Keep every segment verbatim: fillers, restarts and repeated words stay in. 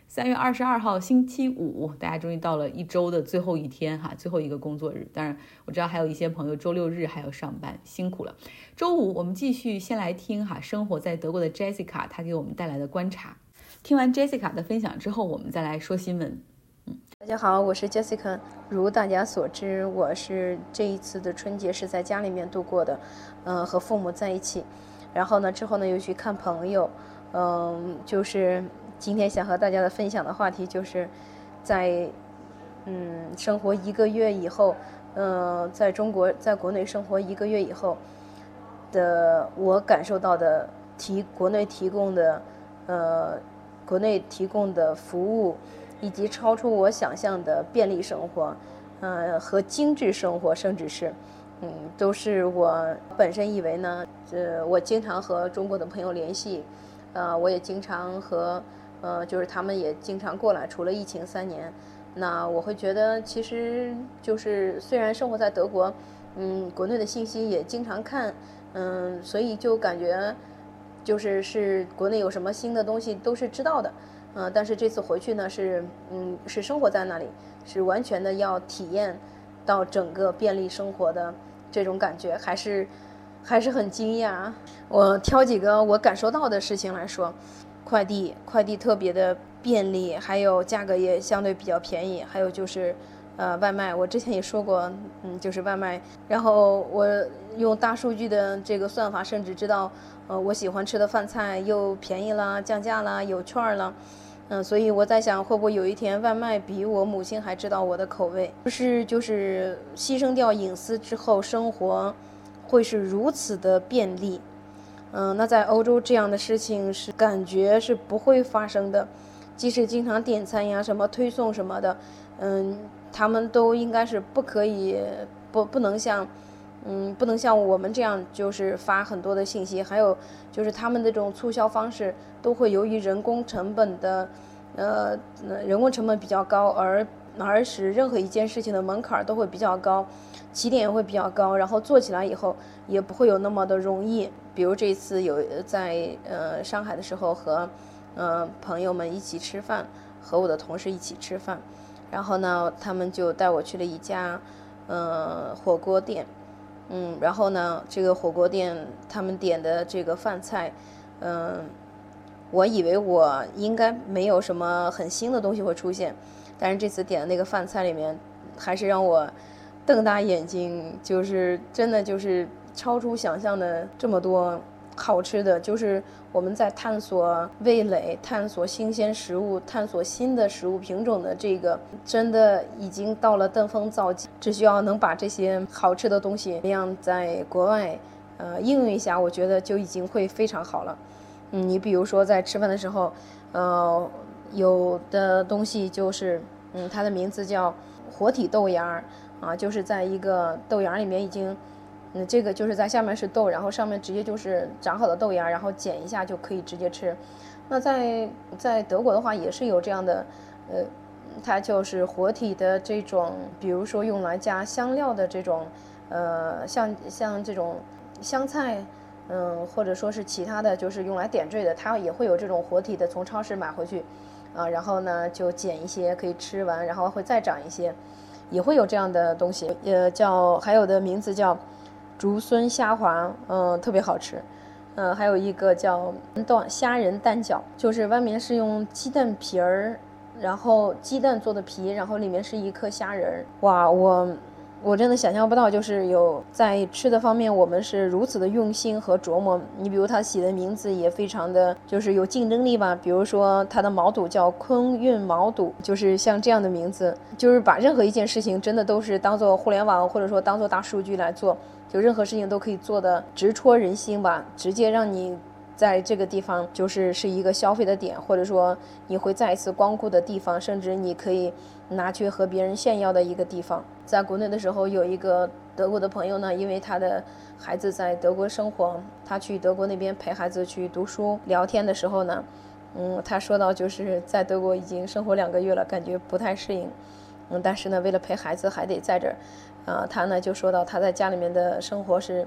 三月二十二号星期五，大家终于到了一周的最后一天哈，最后一个工作日。当然我知道还有一些朋友周六日还要上班，辛苦了。周五我们继续先来听哈，生活在德国的 Jessica 她给我们带来的观察。听完 Jessica 的分享之后，我们再来说新闻。 嗯，大家好，我是 Jessica。如大家所知，我是这一次的春节是在家里面度过的，嗯、呃，和父母在一起。然后呢，之后呢又去看朋友，嗯、呃，就是今天想和大家的分享的话题就是在嗯生活一个月以后，嗯、呃，在中国在国内生活一个月以后的我感受到的提国内提供的呃国内提供的服务，以及超出我想象的便利生活，呃和精致生活，甚至是嗯都是我本身以为呢，呃我经常和中国的朋友联系，呃我也经常和呃就是他们也经常过来，除了疫情三年，那我会觉得其实就是虽然生活在德国，嗯国内的信息也经常看，嗯所以就感觉就是是国内有什么新的东西都是知道的，呃但是这次回去呢是嗯是生活在那里，是完全的要体验到整个便利生活的这种感觉，还是还是很惊讶。我挑几个我感受到的事情来说，快递快递特别的便利，还有价格也相对比较便宜，还有就是呃外卖，我之前也说过，嗯就是外卖，然后我用大数据的这个算法，甚至知道呃我喜欢吃的饭菜又便宜啦，降价啦，有券了。嗯，所以我在想，会不会有一天外卖比我母亲还知道我的口味？就是就是牺牲掉隐私之后，生活会是如此的便利。嗯，那在欧洲这样的事情是感觉是不会发生的，即使经常点餐呀、什么推送什么的，嗯，他们都应该是不可以不不能像。嗯，不能像我们这样，就是发很多的信息，还有就是他们这种促销方式都会由于人工成本的，呃，人工成本比较高，而而使任何一件事情的门槛都会比较高，起点也会比较高，然后做起来以后也不会有那么的容易。比如这次有在呃上海的时候和呃朋友们一起吃饭，和我的同事一起吃饭，然后呢，他们就带我去了一家呃火锅店。嗯，然后呢，这个火锅店他们点的这个饭菜，嗯，我以为我应该没有什么很新的东西会出现，但是这次点的那个饭菜里面，还是让我瞪大眼睛，就是真的就是超出想象的这么多好吃的，就是我们在探索味蕾、探索新鲜食物、探索新的食物品种的这个，真的已经到了登峰造极。只需要能把这些好吃的东西那样在国外呃应用一下，我觉得就已经会非常好了。嗯，你比如说在吃饭的时候，呃，有的东西就是嗯，它的名字叫活体豆芽啊，就是在一个豆芽里面已经。嗯，这个就是在下面是豆，然后上面直接就是长好的豆芽，然后剪一下就可以直接吃。那在在德国的话也是有这样的，呃，它就是活体的这种，比如说用来加香料的这种，呃，像像这种香菜，嗯，或者说是其他的就是用来点缀的，它也会有这种活体的，从超市买回去，啊，然后呢就剪一些可以吃完，然后会再长一些，也会有这样的东西，呃，叫还有的名字叫。竹荪虾滑，嗯，特别好吃，嗯，还有一个叫蛋虾仁蛋饺，就是外面是用鸡蛋皮儿，然后鸡蛋做的皮，然后里面是一颗虾仁，哇，我我真的想象不到，就是有在吃的方面，我们是如此的用心和琢磨。你比如他起的名字也非常的，就是有竞争力吧。比如说他的毛肚叫坤运毛肚，就是像这样的名字，就是把任何一件事情真的都是当做互联网或者说当做大数据来做，就任何事情都可以做的直戳人心吧，直接让你。在这个地方就是是一个消费的点，或者说你会再一次光顾的地方，甚至你可以拿去和别人炫耀的一个地方。在国内的时候，有一个德国的朋友呢，因为他的孩子在德国生活，他去德国那边陪孩子去读书，聊天的时候呢，嗯，他说到就是在德国已经生活两个月了，感觉不太适应，嗯，但是呢，为了陪孩子还得在这儿，呃，他呢就说到他在家里面的生活是。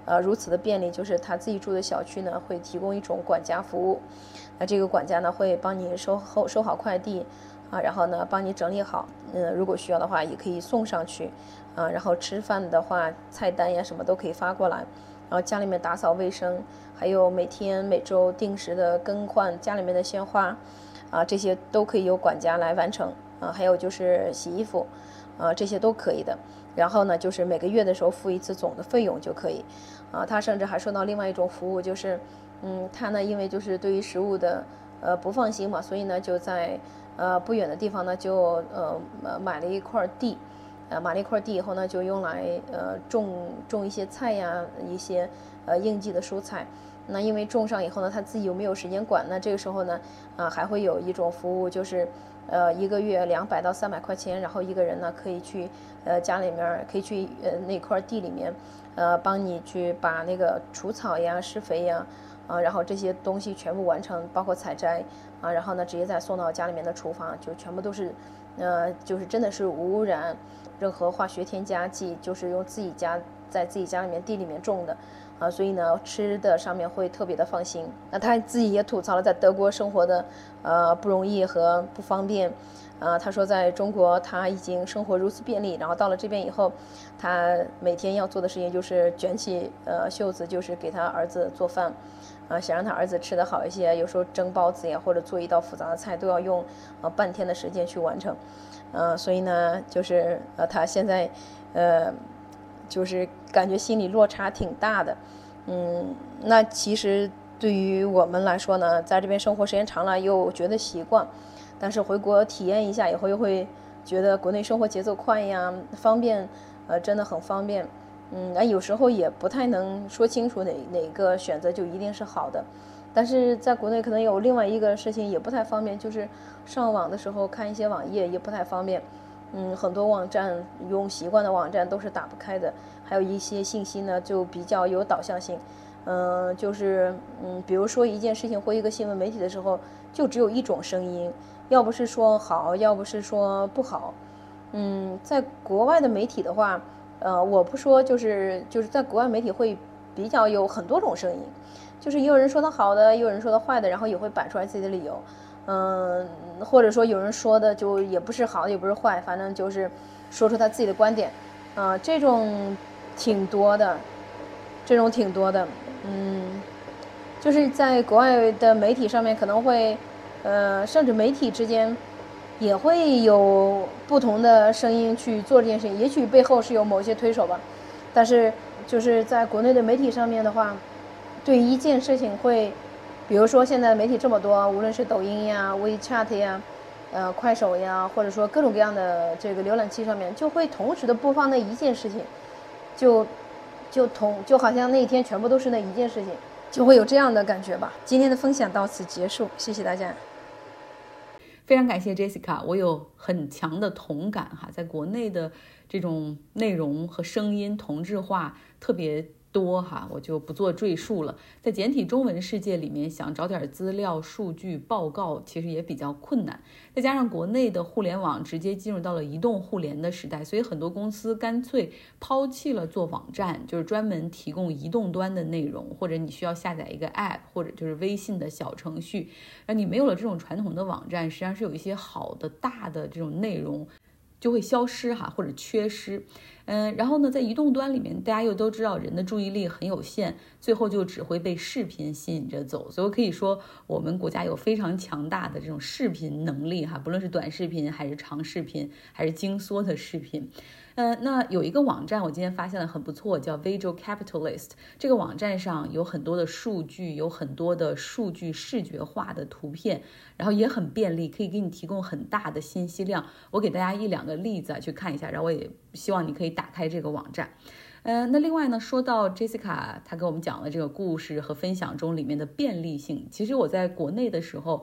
呃如此的便利，就是他自己住的小区呢会提供一种管家服务，那这个管家呢会帮你收后收好快递啊，然后呢帮你整理好，嗯，如果需要的话也可以送上去，啊，然后吃饭的话菜单呀什么都可以发过来，然后家里面打扫卫生，还有每天每周定时的更换家里面的鲜花，啊，这些都可以由管家来完成，啊，还有就是洗衣服，啊，这些都可以的。然后呢，就是每个月的时候付一次总的费用就可以，啊，他甚至还说到另外一种服务，就是，嗯，他呢因为就是对于食物的呃不放心嘛，所以呢就在呃不远的地方呢就呃买了一块地，呃买了一块地以后呢就用来呃种种一些菜呀，一些呃应季的蔬菜。那因为种上以后呢，他自己有没有时间管呢？这个时候呢，啊还会有一种服务，就是呃一个月两百到三百块钱，然后一个人呢可以去呃家里面可以去呃那块地里面，呃帮你去把那个除草呀、施肥呀，啊然后这些东西全部完成，包括采摘啊，然后呢直接再送到家里面的厨房，就全部都是，呃就是真的是无污染，任何化学添加剂，就是用自己家在自己家里面地里面种的。啊，所以呢，吃的上面会特别的放心。那他自己也吐槽了在德国生活的呃不容易和不方便，啊，他说在中国他已经生活如此便利，然后到了这边以后，他每天要做的事情就是卷起呃袖子，就是给他儿子做饭，啊，想让他儿子吃得好一些，有时候蒸包子呀，或者做一道复杂的菜，都要用呃半天的时间去完成，呃，所以呢，就是呃他现在呃。就是感觉心理落差挺大的，嗯，那其实对于我们来说呢，在这边生活时间长了又觉得习惯，但是回国体验一下以后又会觉得国内生活节奏快呀，方便，呃，真的很方便，嗯，那有时候也不太能说清楚哪哪个选择就一定是好的，但是在国内可能有另外一个事情也不太方便，就是上网的时候看一些网页也不太方便。嗯，很多网站用习惯的网站都是打不开的，还有一些信息呢就比较有导向性，嗯、呃，就是嗯，比如说一件事情或一个新闻媒体的时候，就只有一种声音，要不是说好，要不是说不好，嗯，在国外的媒体的话，呃，我不说就是就是在国外媒体会比较有很多种声音，就是也有人说的好的，也有人说的坏的，然后也会摆出来自己的理由。嗯，或者说有人说的就也不是好也不是坏，反正就是说出他自己的观点，啊、呃，这种挺多的，这种挺多的，嗯，就是在国外的媒体上面可能会，呃，甚至媒体之间也会有不同的声音去做这件事情，也许背后是有某些推手吧，但是就是在国内的媒体上面的话，对一件事情会。比如说现在媒体这么多，无论是抖音呀、WeChat 呀、呃快手呀，或者说各种各样的这个浏览器上面，就会同时的播放那一件事情，就就同就好像那一天全部都是那一件事情，就会有这样的感觉吧。今天的分享到此结束，谢谢大家。 非常感谢 Jessica， 我有很强的同感哈，在国内的这种内容和声音同质化特别多哈，我就不做赘述了。在简体中文世界里面，想找点资料、数据、报告，其实也比较困难。再加上国内的互联网直接进入到了移动互联的时代，所以很多公司干脆抛弃了做网站，就是专门提供移动端的内容，或者你需要下载一个 app， 或者就是微信的小程序。而你没有了这种传统的网站，实际上是有一些好的大的这种内容就会消失哈，或者缺失。嗯，然后呢，在移动端里面，大家又都知道人的注意力很有限，最后就只会被视频吸引着走。所以可以说，我们国家有非常强大的这种视频能力哈，不论是短视频还是长视频，还是精缩的视频。呃，那有一个网站我今天发现了很不错，叫 Visual Capitalist。这个网站上有很多的数据，有很多的数据视觉化的图片，然后也很便利，可以给你提供很大的信息量。我给大家一两个例子啊，去看一下，然后我也希望你可以打开这个网站。呃，那另外呢，说到 Jessica 她给我们讲了这个故事和分享中里面的便利性，其实我在国内的时候，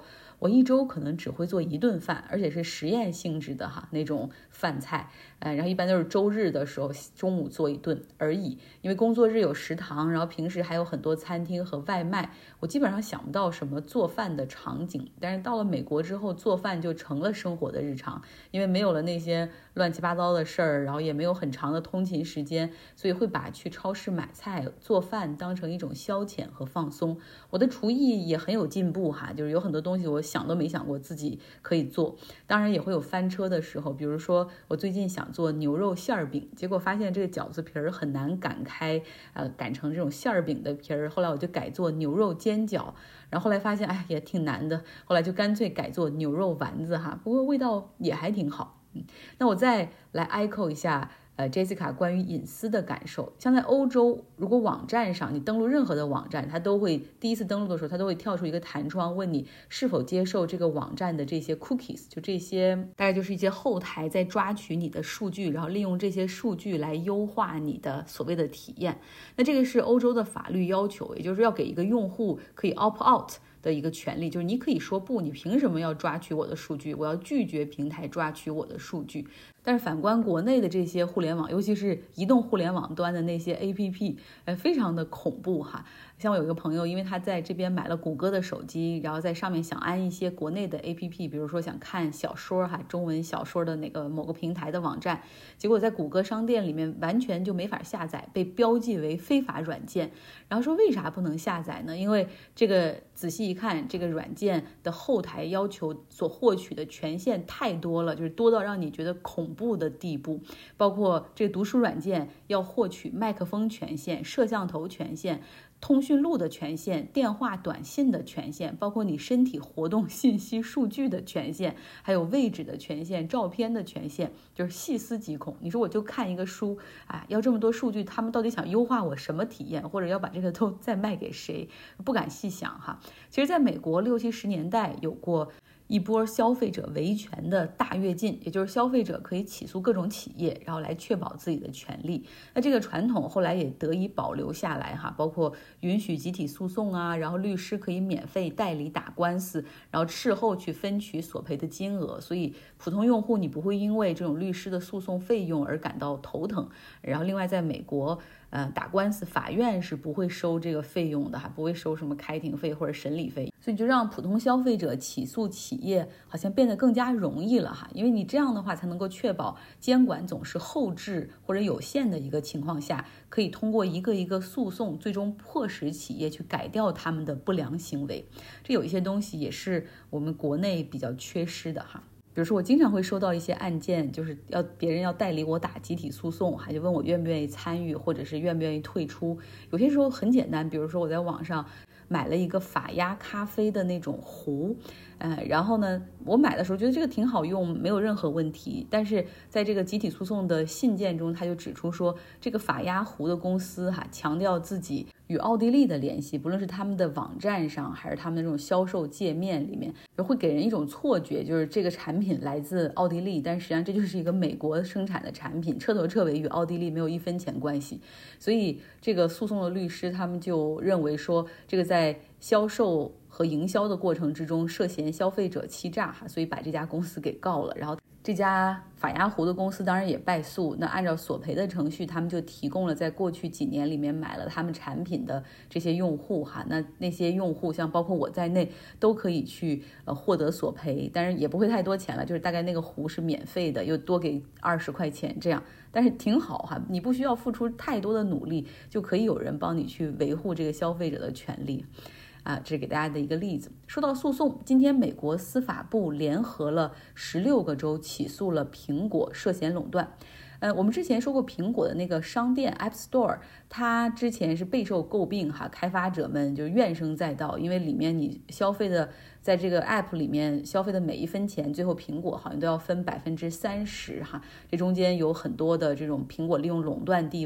我一周可能只会做一顿饭，而且是实验性质的哈那种饭菜，呃，然后一般都是周日的时候中午做一顿而已。因为工作日有食堂，然后平时还有很多餐厅和外卖，我基本上想不到什么做饭的场景。但是到了美国之后，做饭就成了生活的日常，因为没有了那些乱七八糟的事儿，然后也没有很长的通勤时间，所以会把去超市买菜做饭当成一种消遣和放松。我的厨艺也很有进步哈，就是有很多东西我想都没想过自己可以做，当然也会有翻车的时候。比如说我最近想做牛肉馅儿饼，结果发现这个饺子皮儿很难擀开，呃，擀成这种馅儿饼的皮儿，后来我就改做牛肉煎饺，然后后来发现哎也挺难的，后来就干脆改做牛肉丸子哈，不过味道也还挺好。嗯，那我再来 echo 一下呃 Jessica 关于隐私的感受。像在欧洲，如果网站上你登录任何的网站，它都会第一次登录的时候，它都会跳出一个弹窗，问你是否接受这个网站的这些 cookies， 就这些大概就是一些后台在抓取你的数据，然后利用这些数据来优化你的所谓的体验。那这个是欧洲的法律要求，也就是要给一个用户可以 opt out的一个权利，就是你可以说不，你凭什么要抓取我的数据？我要拒绝平台抓取我的数据。但是反观国内的这些互联网，尤其是移动互联网端的那些 A P P， 呃，非常的恐怖哈。像我有一个朋友，因为他在这边买了谷歌的手机，然后在上面想安一些国内的 A P P， 比如说想看小说哈，中文小说的那个某个平台的网站，结果在谷歌商店里面完全就没法下载，被标记为非法软件。然后说为啥不能下载呢？因为这个仔细一看，这个软件的后台要求所获取的权限太多了，就是多到让你觉得恐怖的地步。包括这个读书软件要获取麦克风权限、摄像头权限、通讯录的权限、电话短信的权限，包括你身体活动信息数据的权限，还有位置的权限、照片的权限，就是细思极恐。你说我就看一个书啊，要这么多数据，他们到底想优化我什么体验，或者要把这个都再卖给谁？不敢细想哈。其实在美国六七十年代有过一波消费者维权的大跃进，也就是消费者可以起诉各种企业，然后来确保自己的权利。那这个传统后来也得以保留下来哈，包括允许集体诉讼啊，然后律师可以免费代理打官司，然后事后去分取索赔的金额，所以普通用户你不会因为这种律师的诉讼费用而感到头疼。然后另外在美国呃，打官司法院是不会收这个费用的，还不会收什么开庭费或者审理费，所以就让普通消费者起诉企业好像变得更加容易了哈，因为你这样的话才能够确保监管总是后置或者有限的一个情况下，可以通过一个一个诉讼，最终迫使企业去改掉他们的不良行为。这有一些东西也是我们国内比较缺失的哈。比如说我经常会收到一些案件，就是要别人要代理我打集体诉讼，还就问我愿不愿意参与，或者是愿不愿意退出。有些时候很简单，比如说我在网上买了一个法压咖啡的那种壶，呃，然后呢，我买的时候觉得这个挺好用，没有任何问题。但是在这个集体诉讼的信件中，他就指出说，这个法压壶的公司哈，强调自己与奥地利的联系，不论是他们的网站上，还是他们的这种销售界面里面，会给人一种错觉，就是这个产品来自奥地利，但实际上这就是一个美国生产的产品，彻头彻尾与奥地利没有一分钱关系。所以这个诉讼的律师他们就认为说，这个在销售和营销的过程之中涉嫌消费者欺诈哈，所以把这家公司给告了，然后这家法压壶的公司当然也败诉。那按照索赔的程序，他们就提供了在过去几年里面买了他们产品的这些用户哈，那那些用户像包括我在内都可以去呃获得索赔，但是也不会太多钱了，就是大概那个壶是免费的，又多给二十块钱这样，但是挺好哈，你不需要付出太多的努力，就可以有人帮你去维护这个消费者的权利。啊，这是给大家的一个例子。说到诉讼，今天美国司法部联合了十六个州起诉了苹果涉嫌垄断。呃，我们之前说过苹果的那个商店 App Store， 它之前是备受诟病哈，开发者们就怨声载道，因为里面你消费的，在这个 App 里面消费的每一分钱，最后苹果好像都要分百分之三十哈，这中间有很多的这种苹果利用垄断地位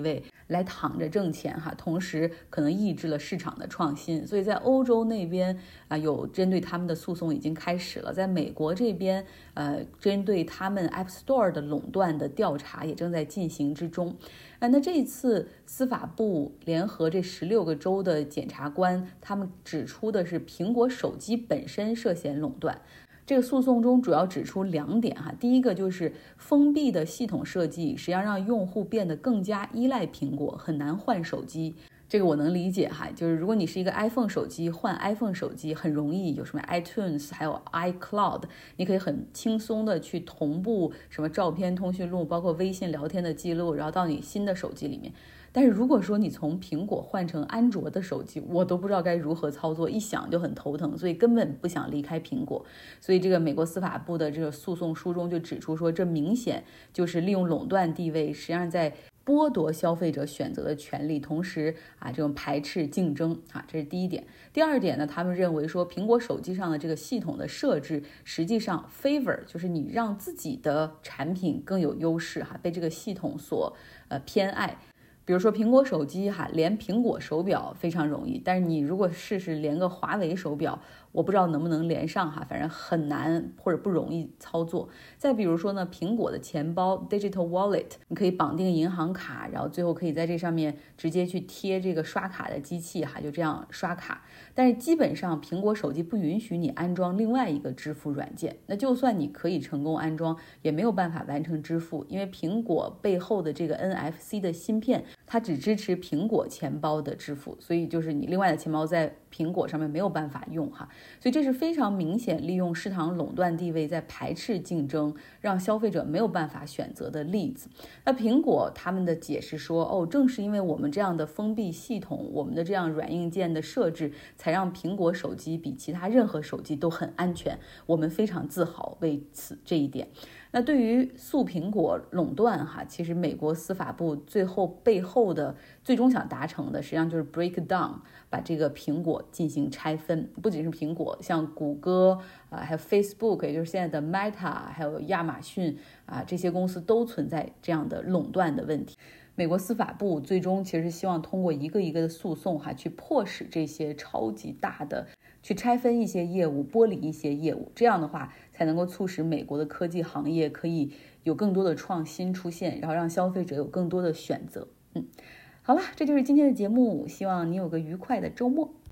来躺着挣钱哈，同时可能抑制了市场的创新。所以在欧洲那边啊，有针对他们的诉讼已经开始了，在美国这边，呃，针对他们 App Store 的垄断的调查也正在进行之中。啊，那这一次司法部联合这十六个州的检察官，他们指出的是苹果手机本身涉嫌垄断。这个诉讼中主要指出两点哈，第一个就是封闭的系统设计实际上让用户变得更加依赖苹果，很难换手机。这个我能理解哈，就是如果你是一个 iPhone 手机，换 iPhone 手机很容易，有什么 iTunes 还有 iCloud， 你可以很轻松的去同步什么照片、通讯录，包括微信聊天的记录，然后到你新的手机里面。但是如果说你从苹果换成安卓的手机，我都不知道该如何操作，一想就很头疼，所以根本不想离开苹果。所以这个美国司法部的这个诉讼书中就指出说，这明显就是利用垄断地位，实际上在剥夺消费者选择的权利，同时啊，这种排斥竞争啊，这是第一点。第二点呢，他们认为说，苹果手机上的这个系统的设置，实际上 favor 就是你让自己的产品更有优势哈，被这个系统所呃偏爱。比如说苹果手机哈，连苹果手表非常容易，但是你如果试试连个华为手表，我不知道能不能连上哈，反正很难或者不容易操作。再比如说呢，苹果的钱包 Digital Wallet， 你可以绑定银行卡，然后最后可以在这上面直接去贴这个刷卡的机器哈，就这样刷卡。但是基本上苹果手机不允许你安装另外一个支付软件，那就算你可以成功安装，也没有办法完成支付，因为苹果背后的这个 N F C 的芯片，它只支持苹果钱包的支付，所以就是你另外的钱包在苹果上面没有办法用哈，所以这是非常明显利用市场垄断地位在排斥竞争，让消费者没有办法选择的例子。那苹果他们的解释说，哦，正是因为我们这样的封闭系统，我们的这样软硬件的设置，才让苹果手机比其他任何手机都很安全，我们非常自豪为此这一点。那对于诉苹果垄断哈，其实美国司法部最后背后的最终想达成的，实际上就是 break down， 把这个苹果进行拆分。不仅是苹果，像谷歌啊、呃，还有 Facebook， 也就是现在的 Meta， 还有亚马逊啊、呃，这些公司都存在这样的垄断的问题。美国司法部最终其实是希望通过一个一个的诉讼哈，去迫使这些超级大的去拆分一些业务，剥离一些业务，这样的话才能够促使美国的科技行业可以有更多的创新出现，然后让消费者有更多的选择。嗯，好了，这就是今天的节目，希望你有个愉快的周末。